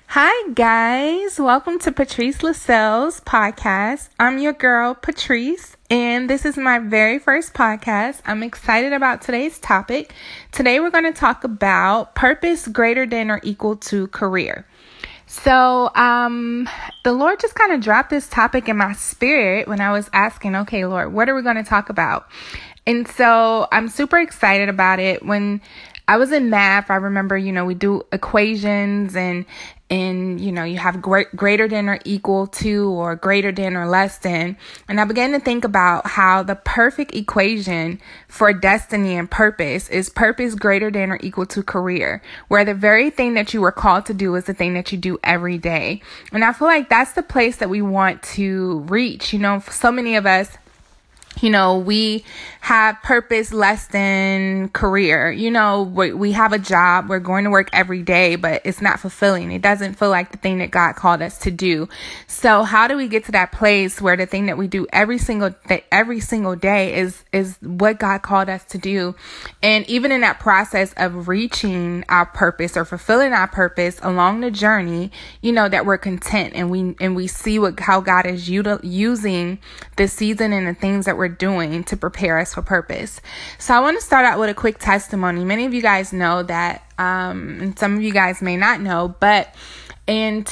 Hi guys, welcome to Patrice Lascelles podcast. I'm your girl Patrice, and this is my very first podcast. I'm excited about today's topic. Today we're going to talk about purpose greater than or equal to career. So, the Lord just kind of dropped this topic in my spirit when I was asking, okay, Lord, what are we going to talk about? And so I'm super excited about it. When I was in math, I remember, we do equations and you have greater than or equal to or greater than or less than. And I began to think about how the perfect equation for destiny and purpose is purpose greater than or equal to career, where the very thing that you were called to do is the thing that you do every day. And I feel like that's the place that we want to reach. For so many of us, we have purpose less than career. We have a job. We're going to work every day, but it's not fulfilling. It doesn't feel like the thing that God called us to do. So how do we get to that place where the thing that we do every single day is what God called us to do? And even in that process of reaching our purpose or fulfilling our purpose along the journey, that we're content and we see how God is using this season and the things that we're doing to prepare us for purpose. So I want to start out with a quick testimony. Many of you guys know that, and some of you guys may not know, but in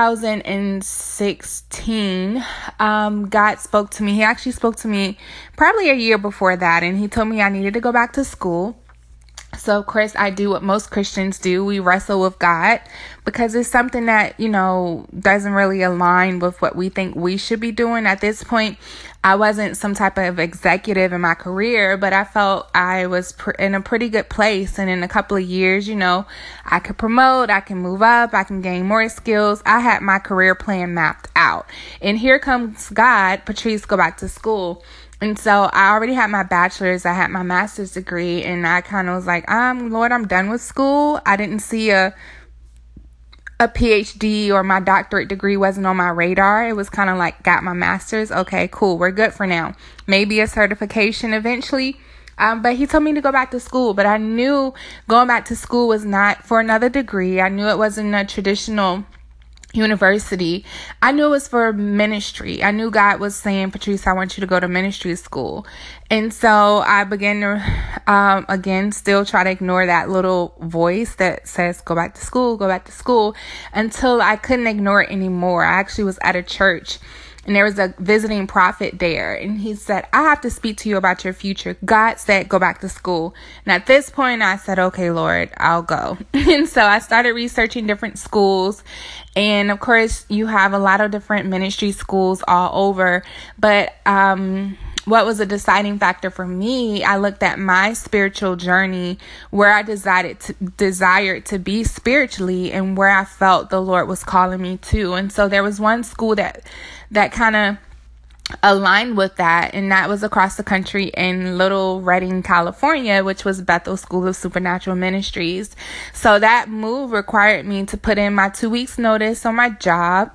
2016, God spoke to me. He actually spoke to me probably a year before that, and he told me I needed to go back to school. So, of course, I do what most Christians do. We wrestle with God because it's something that, doesn't really align with what we think we should be doing. At this point, I wasn't some type of executive in my career, but I felt I was in a pretty good place. And in a couple of years, I could promote, I can move up, I can gain more skills. I had my career plan mapped out. And here comes God, Patrice, go back to school. And so I already had my bachelor's, I had my master's degree, and I kind of was like, Lord, I'm done with school. I didn't see a PhD or my doctorate degree wasn't on my radar. It was kind of like, got my master's. Okay, cool. We're good for now. Maybe a certification eventually. But he told me to go back to school, but I knew going back to school was not for another degree. I knew it wasn't a traditional university. I knew it was for ministry. I knew God was saying, Patrice, I want you to go to ministry school. And so I began to, again, still try to ignore that little voice that says, go back to school, until I couldn't ignore it anymore. I actually was at a church, and there was a visiting prophet there. And he said, I have to speak to you about your future. God said, go back to school. And at this point, I said, okay, Lord, I'll go. And so I started researching different schools. And of course, you have a lot of different ministry schools all over. But what was a deciding factor for me, I looked at my spiritual journey, where I desired to be spiritually, and where I felt the Lord was calling me to. And so there was one school that kind of aligned with that, and that was across the country in Little Redding, California, which was Bethel School of Supernatural Ministries. So that move required me to put in my 2 weeks notice on my job,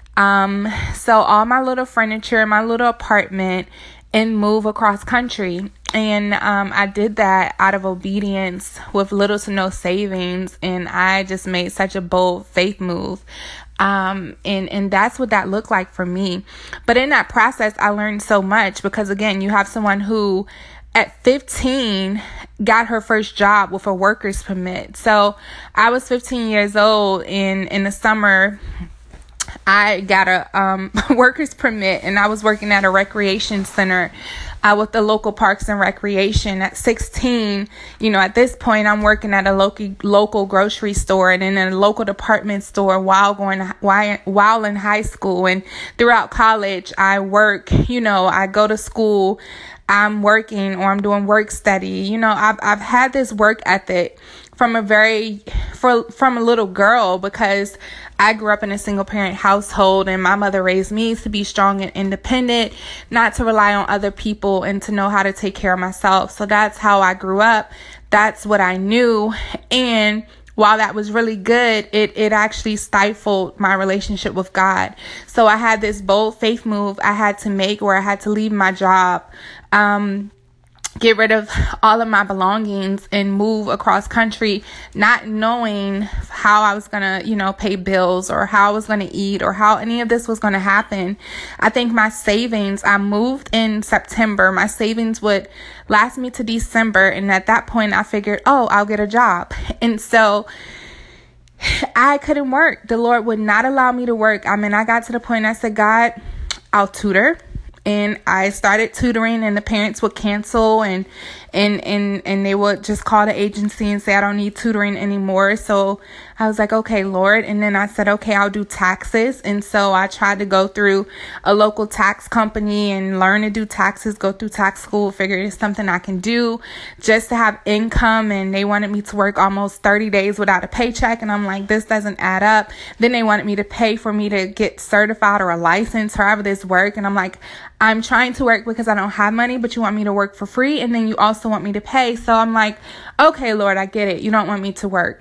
so all my little furniture, my little apartment, and move across country. And I did that out of obedience with little to no savings, and I just made such a bold faith move. And that's what that looked like for me. But in that process, I learned so much, because again, you have someone who at 15 got her first job with a worker's permit. So I was 15 years old, and in the summer, I got a worker's permit, and I was working at a recreation center with the local Parks and Recreation. At 16, at this point, I'm working at a local grocery store and in a local department store while in high school. And throughout college, I work, I go to school, I'm working, or I'm doing work study. I've had this work ethic from a little girl, because I grew up in a single parent household, and my mother raised me to be strong and independent, not to rely on other people, and to know how to take care of myself. So that's how I grew up. That's what I knew. And while that was really good, it actually stifled my relationship with God. So I had this bold faith move I had to make, where I had to leave my job, get rid of all of my belongings and move across country, not knowing how I was going to, pay bills or how I was going to eat or how any of this was going to happen. I think my savings, I moved in September. My savings would last me to December. And at that point, I figured, I'll get a job. And so I couldn't work. The Lord would not allow me to work. I got to the point I said, God, I'll tutor. And I started tutoring, and the parents would cancel and they would just call the agency and say, I don't need tutoring anymore. So I was like, okay, Lord. And then I said, okay, I'll do taxes. And so I tried to go through a local tax company and learn to do taxes, go through tax school, figure it's something I can do just to have income. And they wanted me to work almost 30 days without a paycheck. And I'm like, this doesn't add up. Then they wanted me to pay for me to get certified or a license, however this work. And I'm like, I'm trying to work because I don't have money, but you want me to work for free. And then you also want me to pay. So I'm like, okay, Lord, I get it. You don't want me to work.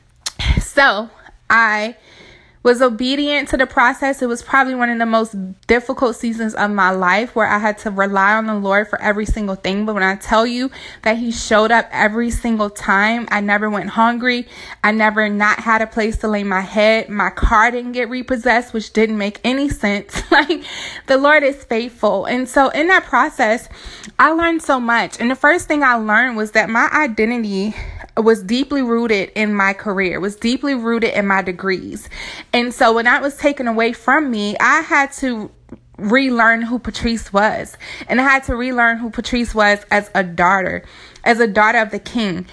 So I was obedient to the process. It was probably one of the most difficult seasons of my life where I had to rely on the Lord for every single thing. But when I tell you that he showed up every single time, I never went hungry. I never not had a place to lay my head. My car didn't get repossessed, which didn't make any sense. Like, the Lord is faithful. And so in that process, I learned so much. And the first thing I learned was that my identity was deeply rooted in my career, was deeply rooted in my degrees. And so when that was taken away from me, I had to relearn who Patrice was. And I had to relearn who Patrice was as a daughter of the King.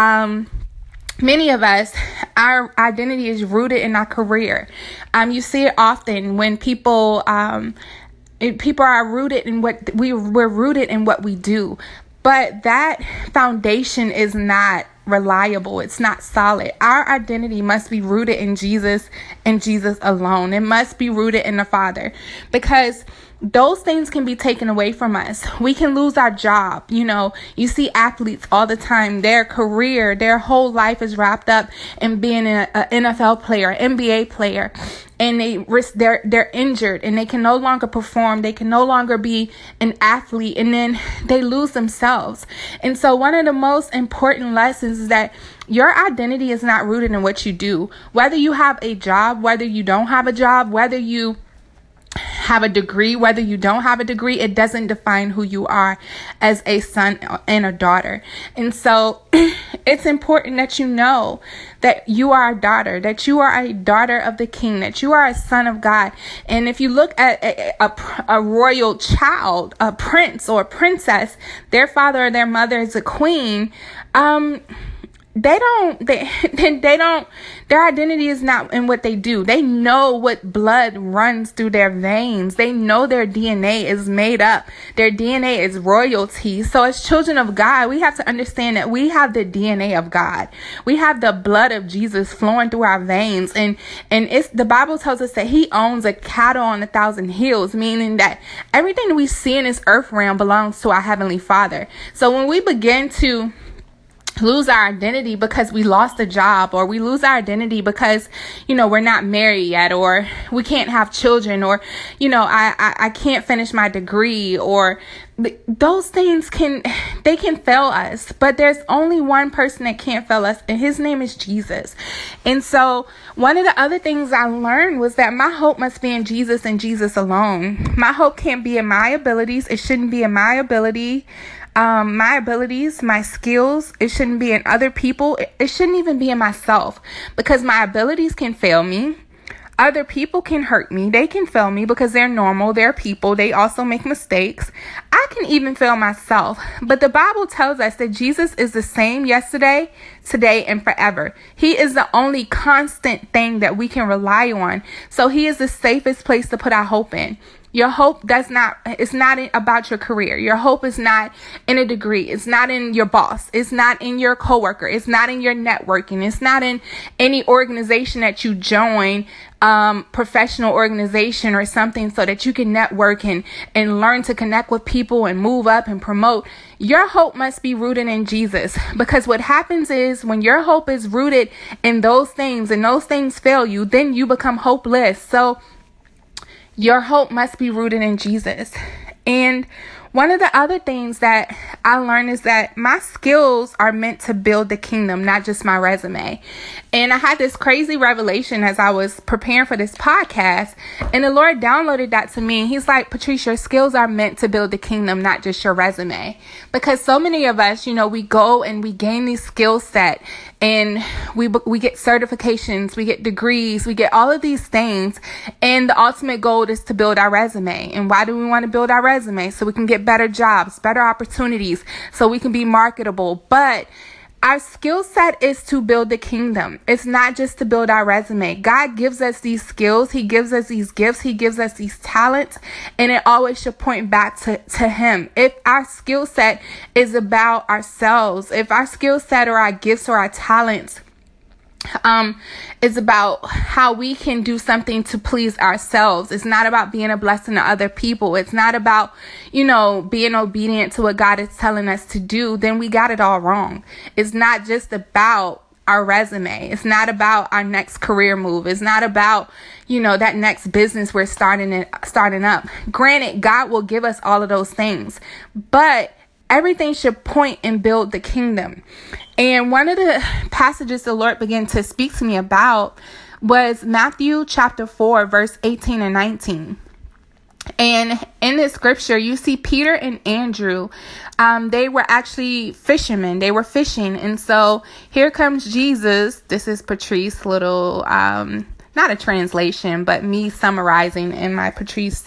Many of us, our identity is rooted in our career. You see it often when people are rooted in what we're rooted in what we do. But that foundation is not reliable. It's not solid. Our identity must be rooted in Jesus and Jesus alone. It must be rooted in the Father, because those things can be taken away from us. We can lose our job. You see athletes all the time, their career, their whole life is wrapped up in being an NFL player, NBA player, and they're injured and they can no longer perform. They can no longer be an athlete, and then they lose themselves. And so one of the most important lessons is that your identity is not rooted in what you do. Whether you have a job, whether you don't have a job, whether you have a degree, whether you don't have a degree, it doesn't define who you are as a son and a daughter. And so it's important that you know that you are a daughter, that you are a daughter of the King, that you are a son of God. And if you look at a royal child, a prince or a princess, their father or their mother is a queen, their identity is not in what they do. They know what blood runs through their veins. They know their DNA is made up. Their DNA is royalty. So as children of God, we have to understand that we have the DNA of God. We have the blood of Jesus flowing through our veins. And the Bible tells us that he owns a cattle on 1,000 hills, meaning that everything we see in this earth realm belongs to our Heavenly Father. So when we begin to lose our identity because we lost a job, or we lose our identity because, we're not married yet, or we can't have children, or, I can't finish my degree, or those things can fail us. But there's only one person that can't fail us, and his name is Jesus. And so one of the other things I learned was that my hope must be in Jesus and Jesus alone. My hope can't be in my abilities. It shouldn't be in my abilities, my skills. It shouldn't be in other people. It shouldn't even be in myself, because my abilities can fail me. Other people can hurt me. They can fail me because they're normal. They're people. They also make mistakes. I can even fail myself. But the Bible tells us that Jesus is the same yesterday, today, and forever. He is the only constant thing that we can rely on. So he is the safest place to put our hope in. Your hope it's not about your career. Your hope is not in a degree. It's not in your boss. It's not in your coworker. It's not in your networking. It's not in any organization that you join, professional organization or something, so that you can network and learn to connect with people and move up and promote. Your hope must be rooted in Jesus, because what happens is when your hope is rooted in those things and those things fail you, then you become hopeless. So your hope must be rooted in Jesus. And One of the other things that I learned is that my skills are meant to build the kingdom, not just my resume. And I had this crazy revelation as I was preparing for this podcast, and the Lord downloaded that to me. He's like, Patrice, your skills are meant to build the kingdom, not just your resume. Because so many of us, we go and we gain these skill set, and we get certifications, we get degrees, we get all of these things. And the ultimate goal is to build our resume. And why do we want to build our resume? So we can get better jobs, better opportunities, so we can be marketable. But our skill set is to build the kingdom. It's not just to build our resume. God gives us these skills. He gives us these gifts. He gives us these talents. And it always should point back to Him. If our skill set is about ourselves, if our skill set or our gifts or our talents is about how we can do something to please ourselves. It's not about being a blessing to other people. It's not about, being obedient to what God is telling us to do. Then we got it all wrong. It's not just about our resume. It's not about our next career move. It's not about, that next business we're starting up. Granted, God will give us all of those things, but everything should point and build the kingdom. And one of the passages the Lord began to speak to me about was Matthew chapter 4, verse 18 and 19. And in this scripture, you see Peter and Andrew. They were actually fishermen. They were fishing. And so here comes Jesus. This is Patrice, little, not a translation, but me summarizing in my Patrice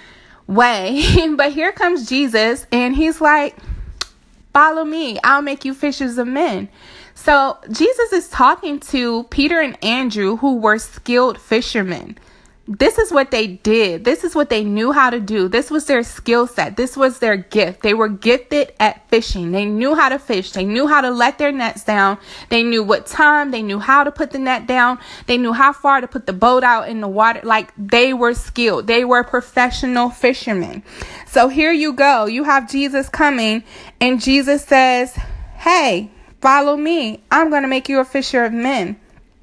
way. But here comes Jesus, and He's like, follow me. I'll make you fishers of men. So Jesus is talking to Peter and Andrew, who were skilled fishermen. This is what they did. This is what they knew how to do. This was their skill set. This was their gift. They were gifted at fishing. They knew how to fish. They knew how to let their nets down. They knew what time. They knew how to put the net down. They knew how far to put the boat out in the water. Like, they were skilled. They were professional fishermen. So here you go. You have Jesus coming, and Jesus says, hey, follow me. I'm going to make you a fisher of men.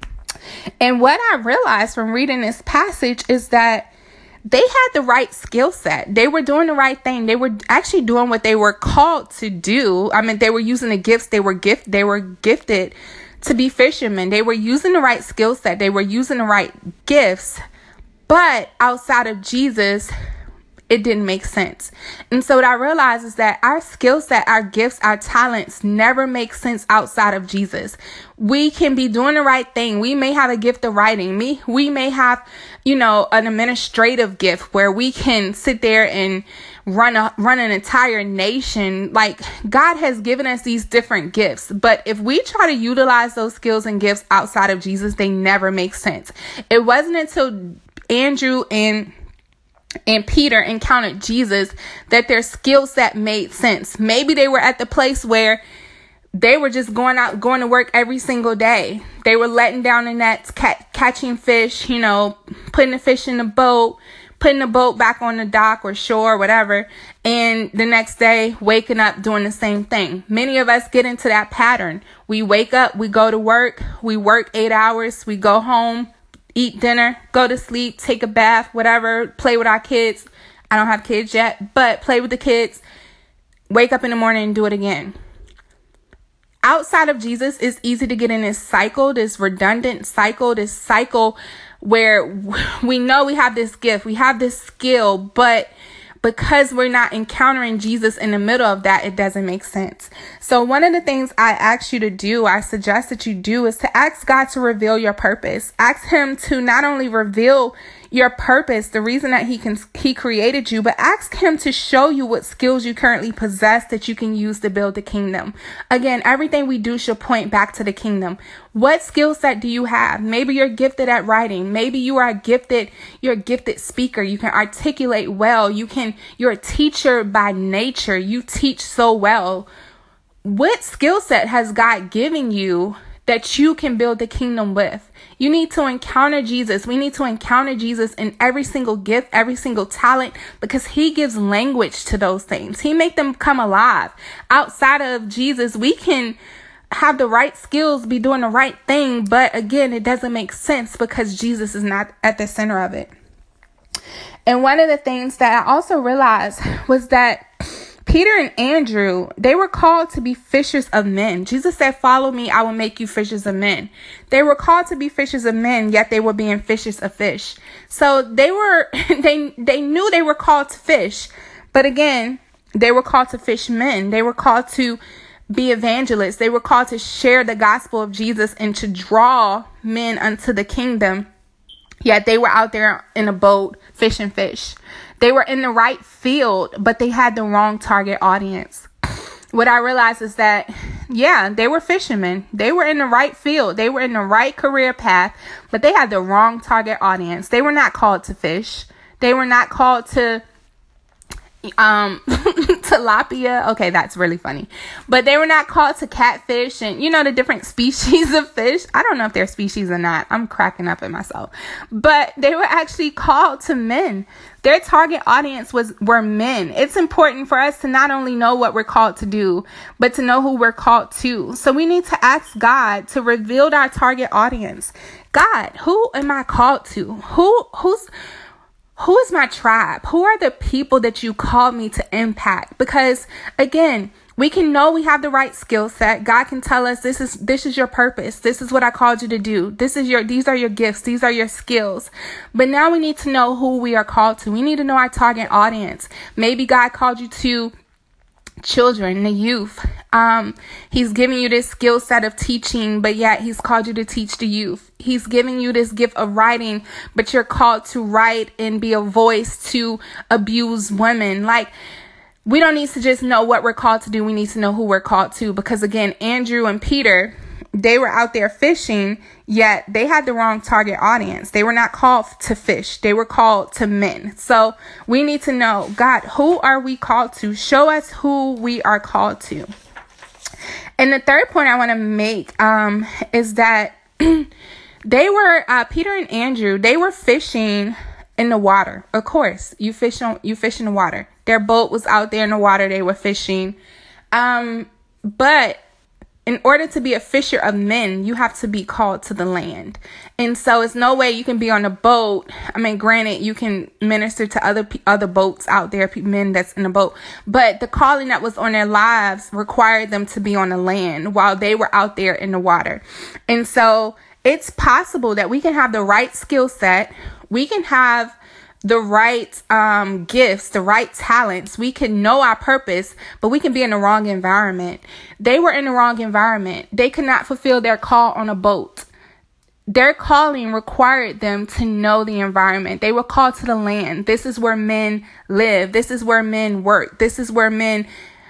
And what I realized from reading this passage is that they had the right skill set. They were doing the right thing. They were actually doing what they were called to do. I mean, they were using the gifts. They were gifted to be fishermen. They were using the right skill set. They were using the right gifts. But outside of Jesus, it didn't make sense. And so what I realized is that our skill set, our gifts, our talents never make sense outside of Jesus. We can be doing the right thing. We may have a gift of writing. We may have, an administrative gift where we can sit there and run an entire nation. Like, God has given us these different gifts. But if we try to utilize those skills and gifts outside of Jesus, they never make sense. It wasn't until Andrew and Peter encountered Jesus that their skill set made sense. Maybe they were at the place where they were just going to work every single day. They were letting down the nets, catching fish, putting the fish in the boat, putting the boat back on the dock or shore, whatever. And the next day, waking up, doing the same thing. Many of us get into that pattern. We wake up, we go to work, we work 8 hours, we go home, eat dinner, go to sleep, take a bath, whatever, play with our kids. I don't have kids yet, but play with the kids, wake up in the morning and do it again. Outside of Jesus, it's easy to get in this cycle, this redundant cycle, this cycle where we know we have this gift, we have this skill, but because we're not encountering Jesus in the middle of that, it doesn't make sense. So one of the things I ask you to do, I suggest that you do, is to ask God to reveal your purpose. Ask Him to not only reveal your purpose, the reason that He created you, but ask Him to show you what skills you currently possess that you can use to build the kingdom. Again, everything we do should point back to the kingdom. What skill set do you have? Maybe you're gifted at writing. Maybe you're a gifted speaker. You can articulate well. You're a teacher by nature. You teach so well. What skill set has God given you that you can build the kingdom with? You need to encounter Jesus. We need to encounter Jesus in every single gift, every single talent, because He gives language to those things. He make them come alive. Outside of Jesus, we can have the right skills, be doing the right thing, but again, it doesn't make sense because Jesus is not at the center of it. And one of the things that I also realized was that Peter and Andrew, they were called to be fishers of men. Jesus said, follow me, I will make you fishers of men. They were called to be fishers of men, yet they were being fishers of fish. So they were, they knew they were called to fish. But again, they were called to fish men. They were called to be evangelists. They were called to share the gospel of Jesus and to draw men unto the kingdom. Yet they were out there in a boat fishing fish. They were in the right field, but they had the wrong target audience. What I realized is that, yeah, they were fishermen. They were in the right field. They were in the right career path, but they had the wrong target audience. They were not called to fish. They were not called to tilapia. Okay, that's really funny. But they were not called to catfish and, the different species of fish. I don't know if they're species or not. I'm cracking up at myself. But they were actually called to men. Their target audience were men. It's important for us to not only know what we're called to do, but to know who we're called to. So we need to ask God to reveal our target audience. God, who am I called to? Who is my tribe? Who are the people that you called me to impact? Because again, we can know we have the right skill set. God can tell us this is your purpose. This is what I called you to do. These are your gifts. These are your skills. But now we need to know who we are called to. We need to know our target audience. Maybe God called you to children, the youth. He's giving you this skill set of teaching, but yet he's called you to teach the youth. He's giving you this gift of writing, but you're called to write and be a voice to abuse women. Like, we don't need to just know what we're called to do. We need to know who we're called to, because again, Andrew and Peter, they were out there fishing, yet they had the wrong target audience. They were not called to fish. They were called to men. So we need to know, God, who are we called to? Show us who we are called to. And the third point I want to make is that they were, Peter and Andrew, they were fishing in the water. Of course, you fish in the water. Their boat was out there in the water. They were fishing. But in order to be a fisher of men, you have to be called to the land. And so it's no way you can be on a boat. I mean, granted, you can minister to other boats out there, men that's in a boat. But the calling that was on their lives required them to be on the land while they were out there in the water. And so it's possible that we can have the right skill set. We can have the right gifts, the right talents. We can know our purpose, but we can be in the wrong environment. They were in the wrong environment. They could not fulfill their call on a boat. Their calling required them to know the environment. They were called to the land. This is where men live. This is where men work. This is where men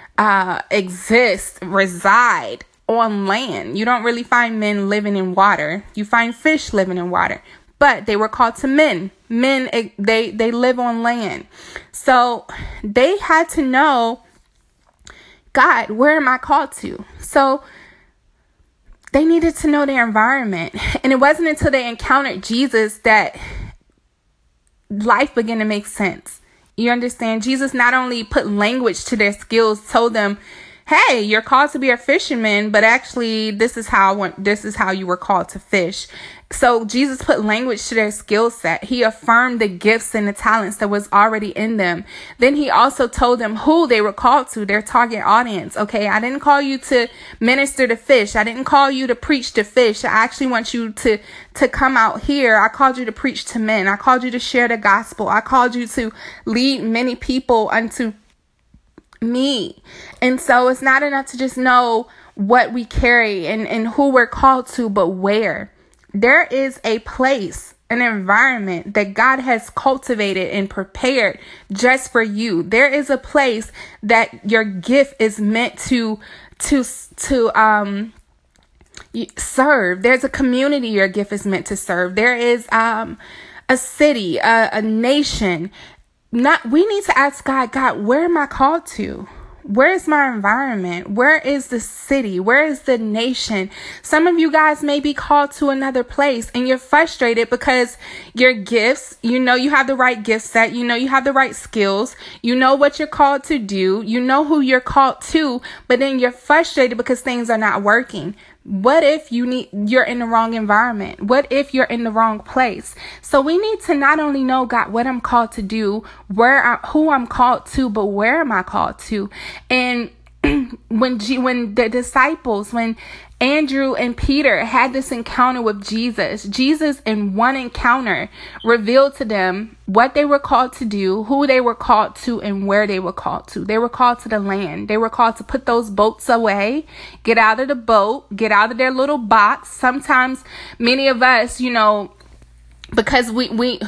exist, reside on land. You don't really find men living in water. You find fish living in water. But they were called to men. Men, they live on land. So they had to know, God, where am I called to? So they needed to know their environment. And it wasn't until they encountered Jesus that life began to make sense. You understand? Jesus not only put language to their skills, told them, hey, you're called to be a fisherman, but actually this is how you were called to fish. So Jesus put language to their skill set. He affirmed the gifts and the talents that was already in them. Then he also told them who they were called to, their target audience. Okay, I didn't call you to minister to fish. I didn't call you to preach to fish. I actually want you to come out here. I called you to preach to men. I called you to share the gospel. I called you to lead many people unto me. And so it's not enough to just know what we carry and who we're called to, but where. There is a place, an environment that God has cultivated and prepared just for you. There is a place that your gift is meant to serve. There's a community your gift is meant to serve. There is a city, a nation. We need to ask God, where am I called to? Where is my environment? Where is the city? Where is the nation? Some of you guys may be called to another place and you're frustrated because your gifts, you have the right gift set. You have the right skills. You know what you're called to do. You know who you're called to, but then you're frustrated because things are not working. What if you're in the wrong environment? What if you're in the wrong place? So we need to not only know, God, what I'm called to do, who I'm called to, but where am I called to? And when the disciples, when Andrew and Peter had this encounter with Jesus in one encounter revealed to them what they were called to do, who they were called to, and where they were called to. They were called to the land. They were called to put those boats away, get out of the boat, get out of their little box. Sometimes many of us, because we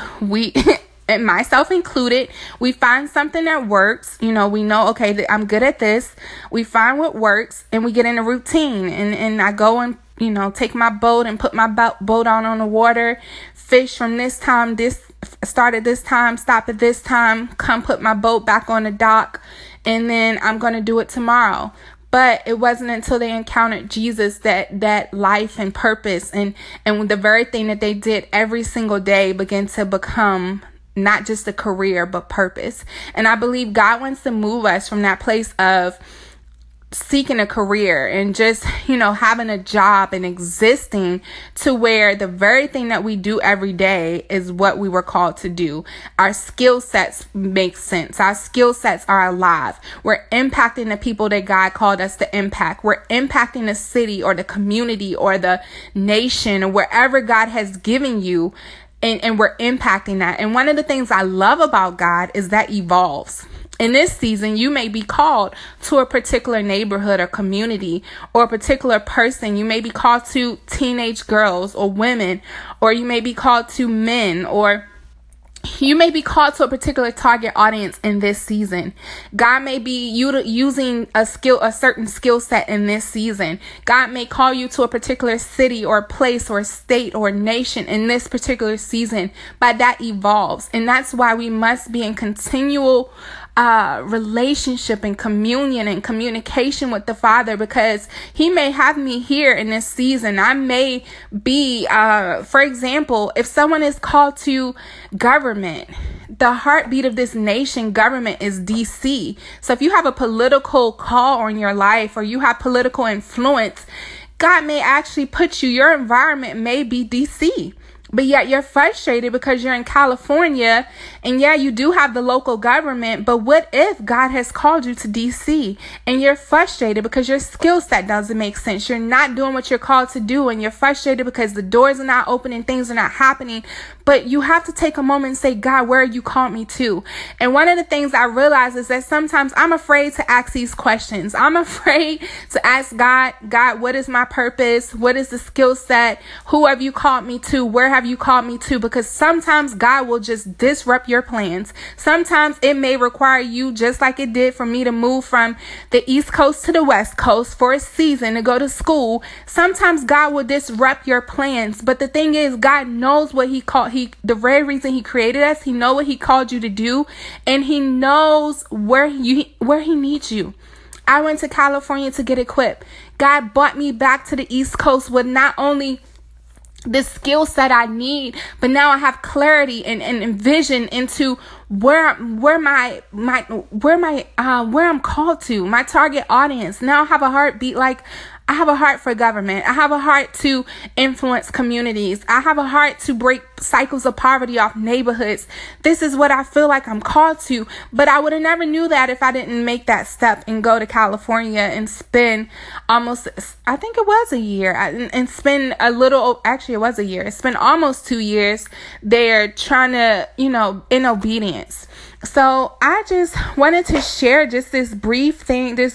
and myself included, we find something that works. We know, okay, I'm good at this. We find what works and we get in a routine. And I go and, take my boat and put my boat on the water, fish from this time, start at this time, stop at this time, come put my boat back on the dock, and then I'm going to do it tomorrow. But it wasn't until they encountered Jesus that life and purpose and the very thing that they did every single day began to become not just a career, but purpose. And I believe God wants to move us from that place of seeking a career and just, having a job and existing to where the very thing that we do every day is what we were called to do. Our skill sets make sense. Our skill sets are alive. We're impacting the people that God called us to impact. We're impacting the city or the community or the nation or wherever God has given you. And we're impacting that. And one of the things I love about God is that evolves. In this season, you may be called to a particular neighborhood or community or a particular person. You may be called to teenage girls or women, or you may be called to men, or you may be called to a particular target audience in this season. God may be using a certain skill set in this season. God may call you to a particular city or place or state or nation in this particular season, but that evolves. And that's why we must be in continual relationship and communion and communication with the Father, because He may have me here in this season. I may be, for example, if someone is called to government, the heartbeat of this nation government is DC. So if you have a political call on your life or you have political influence, God may actually put your environment may be DC. But yet you're frustrated because you're in California, and you do have the local government. But what if God has called you to DC and you're frustrated because your skill set doesn't make sense? You're not doing what you're called to do, and you're frustrated because the doors are not opening, things are not happening. But you have to take a moment and say, God, where are you called me to? And one of the things I realize is that sometimes I'm afraid to ask these questions. I'm afraid to ask God, what is my purpose? What is the skill set? Who have you called me to? Where have you called me to? Because sometimes God will just disrupt your plans. Sometimes it may require you, just like it did for me, to move from the East Coast to the West Coast for a season to go to school. Sometimes God will disrupt your plans. But the thing is, God knows what the very reason He created us. He knows what He called you to do, and He knows where He needs you. I went to California to get equipped. God brought me back to the East Coast with not only the skill set I need, but now I have clarity and vision into where I'm called to, my target audience. Now I have a heartbeat, like I have a heart for government. I have a heart to influence communities. I have a heart to break cycles of poverty off neighborhoods. This is what I feel like I'm called to. But I would have never knew that if I didn't make that step and go to California and spend almost, I think it was a year, and spend a little, actually it was a year, spend almost 2 years there trying to, in obedience. So I just wanted to share just this brief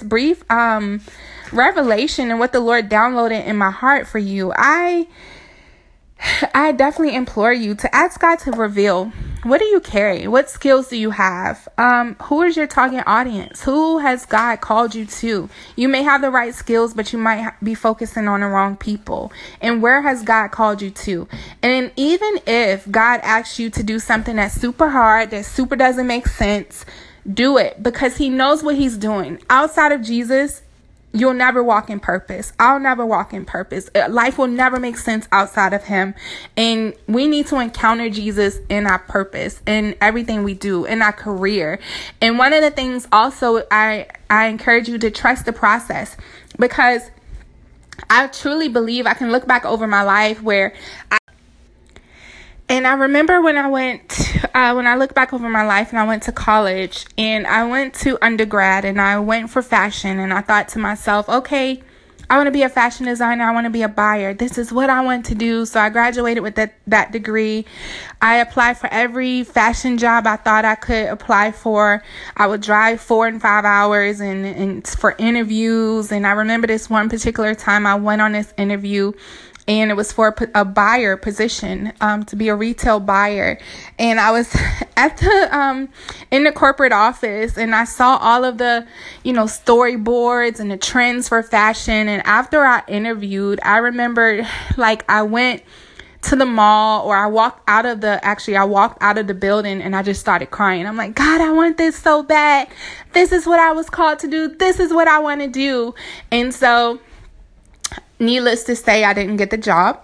revelation and what the Lord downloaded in my heart for you. I definitely implore you to ask God to reveal, what do you carry? What skills do you have? Who is your target audience? Who has God called you to? You may have the right skills, but you might be focusing on the wrong people. And where has God called you to? And even if God asks you to do something that's super hard, that super doesn't make sense, do it, because He knows what He's doing. Outside of Jesus, you'll never walk in purpose. I'll never walk in purpose. Life will never make sense outside of Him. And we need to encounter Jesus in our purpose, in everything we do, in our career. And one of the things also, I encourage you to trust the process, because I truly believe I can look back over my life and I remember when I look back over my life and I went to college and I went to undergrad and I went for fashion, and I thought to myself, okay, I want to be a fashion designer. I want to be a buyer. This is what I want to do. So I graduated with that degree. I applied for every fashion job I thought I could apply for. I would drive 4 and 5 hours and for interviews. And I remember this one particular time I went on this interview, and it was for a buyer position, to be a retail buyer. And I was at in the corporate office, and I saw all of the, storyboards and the trends for fashion. And after I interviewed, I remember I went to the mall, or I walked out of the building, and I just started crying. I'm like, God, I want this so bad. This is what I was called to do. This is what I want to do. And so, needless to say, I didn't get the job.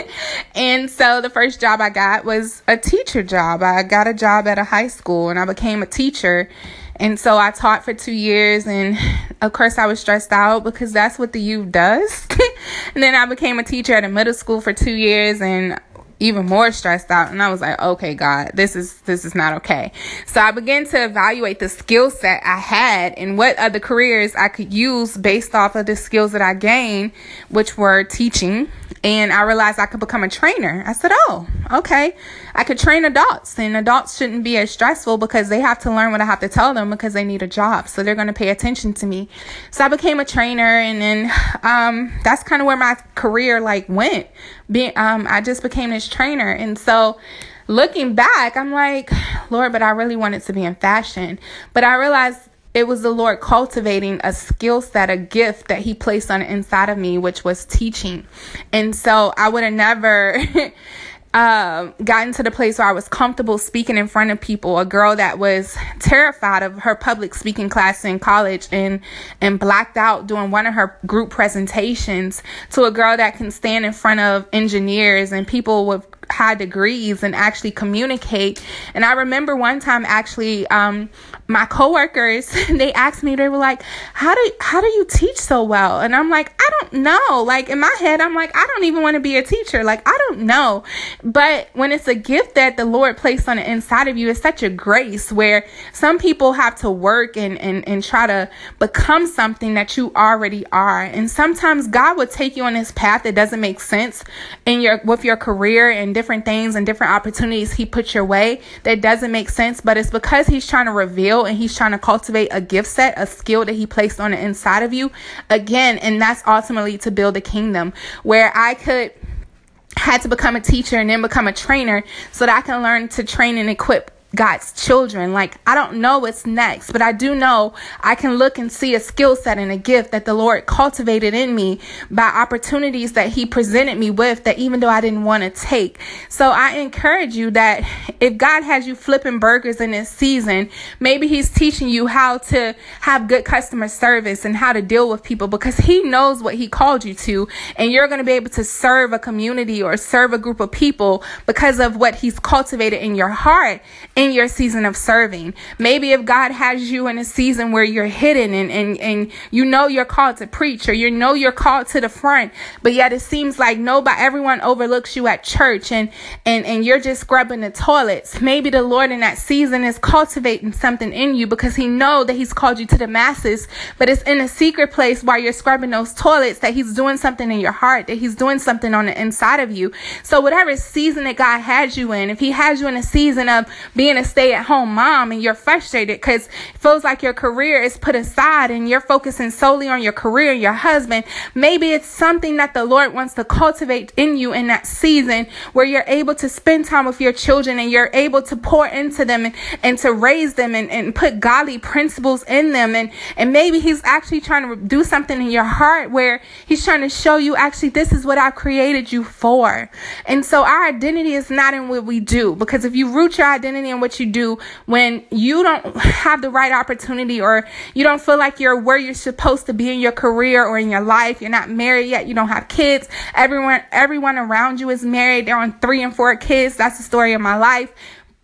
And so the first job I got was a teacher job. I got a job at a high school and I became a teacher. And so I taught for 2 years, and of course I was stressed out because that's what the youth does. And then I became a teacher at a middle school for 2 years, and even more stressed out. And I was like, okay, God, this is not okay. So I began to evaluate the skill set I had and what other careers I could use based off of the skills that I gained, which were teaching. And I realized I could become a trainer. I said, oh, okay, I could train adults, and adults shouldn't be as stressful because they have to learn what I have to tell them because they need a job. So they're going to pay attention to me. So I became a trainer, and then that's kind of where my career went. I just became this trainer. And so looking back, I'm like, Lord, but I really wanted to be in fashion. But I realized it was the Lord cultivating a skill set, a gift that he placed on the inside of me, which was teaching. And so I would have never gotten to the place where I was comfortable speaking in front of people. A girl that was terrified of her public speaking class in college and blacked out doing one of her group presentations, to a girl that can stand in front of engineers and people with high degrees and actually communicate. And I remember one time actually my coworkers, they asked me, they were like, how do you teach so well? And I'm like, I don't know. In my head, I'm like, I don't even want to be a teacher. I don't know. But when it's a gift that the Lord placed on the inside of you, it's such a grace where some people have to work and try to become something that you already are. And sometimes God would take you on this path that doesn't make sense with your career and different things and different opportunities he put your way that doesn't make sense, but it's because he's trying to reveal and he's trying to cultivate a gift set, a skill that he placed on the inside of you again. And that's ultimately to build a kingdom, where I had to become a teacher and then become a trainer so that I can learn to train and equip God's children. I don't know what's next, but I do know I can look and see a skill set and a gift that the Lord cultivated in me by opportunities that he presented me with, that even though I didn't want to take. So I encourage you that if God has you flipping burgers in this season, maybe he's teaching you how to have good customer service and how to deal with people, because he knows what he called you to, and you're going to be able to serve a community or serve a group of people because of what he's cultivated in your heart in your season of serving. Maybe if God has you in a season where you're hidden and you're called to preach, or you're called to the front, but yet it seems like everyone overlooks you at church and you're just scrubbing the toilets. Maybe the Lord in that season is cultivating something in you because he knows that he's called you to the masses, but it's in a secret place while you're scrubbing those toilets that he's doing something in your heart, that he's doing something on the inside of you. So whatever season that God has you in, if he has you in a season of being a stay-at-home mom and you're frustrated because it feels like your career is put aside and you're focusing solely on your career and your husband, maybe it's something that the Lord wants to cultivate in you in that season where you're able to spend time with your children and you're able to pour into them and to raise them and put godly principles in them. And maybe he's actually trying to do something in your heart where he's trying to show you, actually, this is what I created you for. And so our identity is not in what we do, because if you root your identity in what you do when you don't have the right opportunity, or you don't feel like you're where you're supposed to be in your career or in your life, you're not married yet, you don't have kids, everyone around you is married, they're on 3 and 4 kids. That's the story of my life.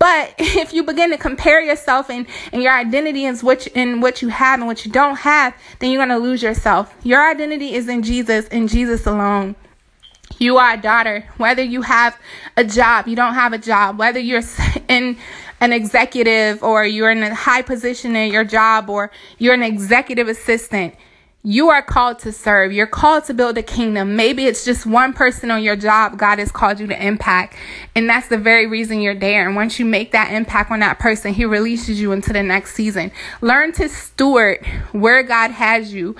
But if you begin to compare yourself and your identity is what you have and what you don't have, then you're going to lose yourself. Your identity is in Jesus and Jesus alone. You are a daughter, whether you have a job, you don't have a job, whether you're in an executive or you're in a high position in your job or you're an executive assistant. You are called to serve. You're called to build a kingdom. Maybe it's just one person on your job God has called you to impact. And that's the very reason you're there. And once you make that impact on that person, he releases you into the next season. Learn to steward where God has you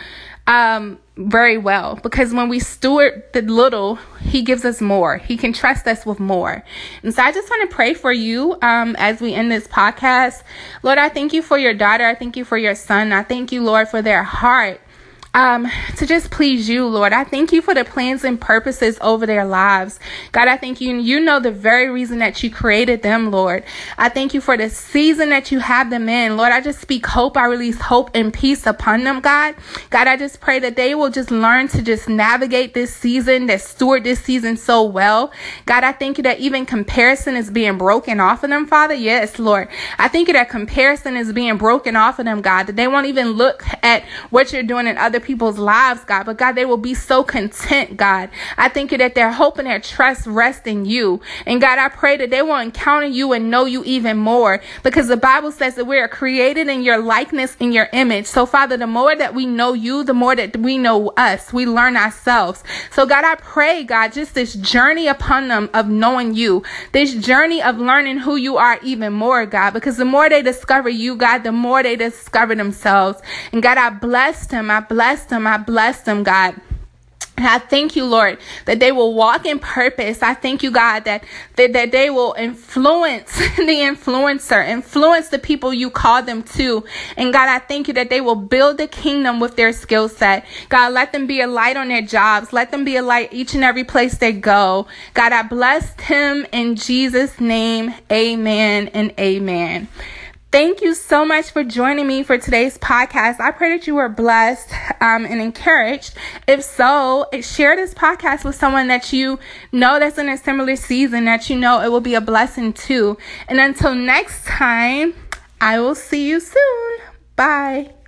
very well. Because when we steward the little, he gives us more. He can trust us with more. And so I just want to pray for you as we end this podcast. Lord, I thank you for your daughter. I thank you for your son. I thank you, Lord, for their heart to just please you, Lord. I thank you for the plans and purposes over their lives. God, I thank you. You know the very reason that you created them, Lord. I thank you for the season that you have them in. Lord, I just speak hope. I release hope and peace upon them, God. God, I just pray that they will just learn to just navigate this season, that steward this season so well. God, I thank you that even comparison is being broken off of them, Father. Yes, Lord. I thank you that comparison is being broken off of them, God, that they won't even look at what you're doing in other people's lives, God, but God, they will be so content, God. I thank you that their hope and their trust rest in you. And God, I pray that they will encounter you and know you even more, because the Bible says that we are created in your likeness, in your image. So Father, the more that we know you, the more that we know us, we learn ourselves. So God, I pray, God, just this journey upon them of knowing you, this journey of learning who you are even more, God, because the more they discover you, God, the more they discover themselves. And God, I bless them. I bless them, God. And I thank you, Lord, that they will walk in purpose. I thank you, God, that they will influence the influencer, influence the people you call them to. And God, I thank you that they will build the kingdom with their skill set. God, let them be a light on their jobs. Let them be a light each and every place they go. God, I bless him in Jesus' name. Amen and amen. Thank you so much for joining me for today's podcast. I pray that you were blessed and encouraged. If so, share this podcast with someone that you know that's in a similar season, that you know it will be a blessing to. And until next time, I will see you soon. Bye.